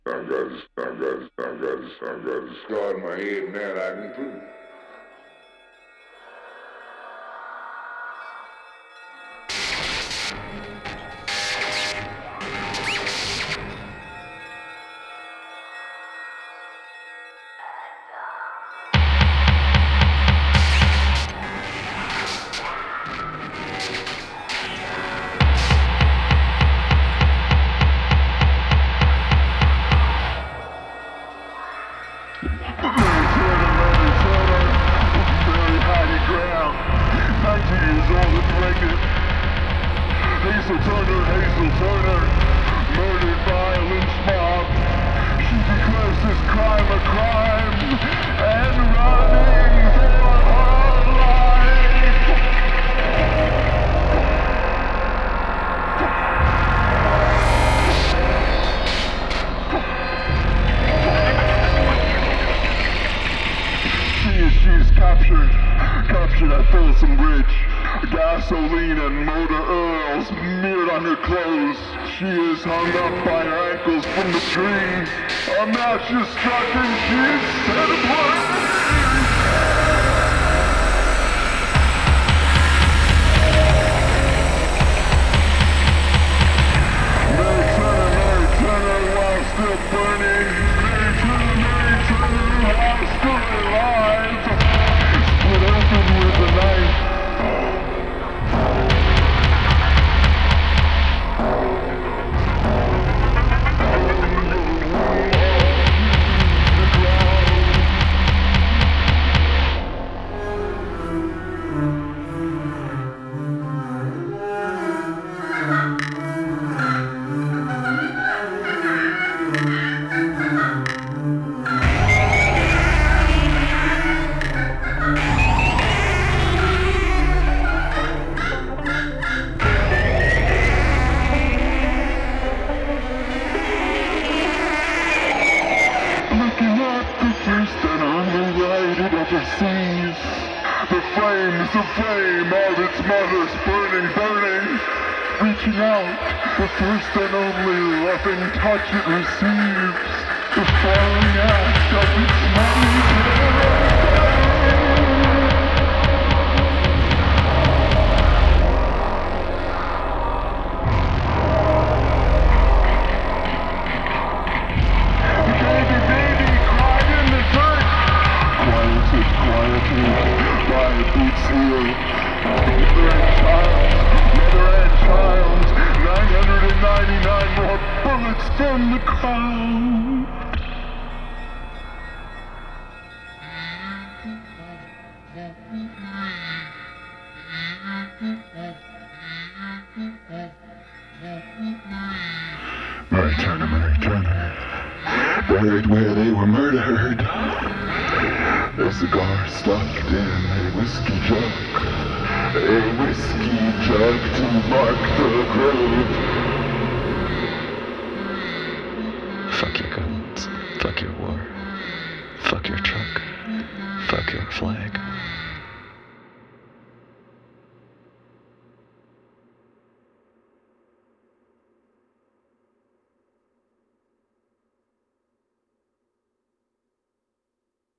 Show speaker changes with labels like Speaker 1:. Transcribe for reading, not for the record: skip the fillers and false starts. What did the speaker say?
Speaker 1: I got to start in my head now that I can prove. Hazel Turner, murdered by a lynch mob. She declares this crime a crime and running for her life. She is captured at Folsom Bridge. Gasoline and motor oil smeared on her clothes. She is hung up by her ankles from the tree. A match is struck and she is set ablaze. Mary Turner, while still burning. Mary Turner, while still alive. Split open with a knife. The flame of its mother's burning, reaching out, the first and only loving touch it receives, the falling ash of its mother's from the crowd. Mary Turner, buried where they were murdered. Their cigar stuck in a whiskey jug to mark the grave.
Speaker 2: Fuck your guns, fuck your war, fuck your truck, fuck your flag.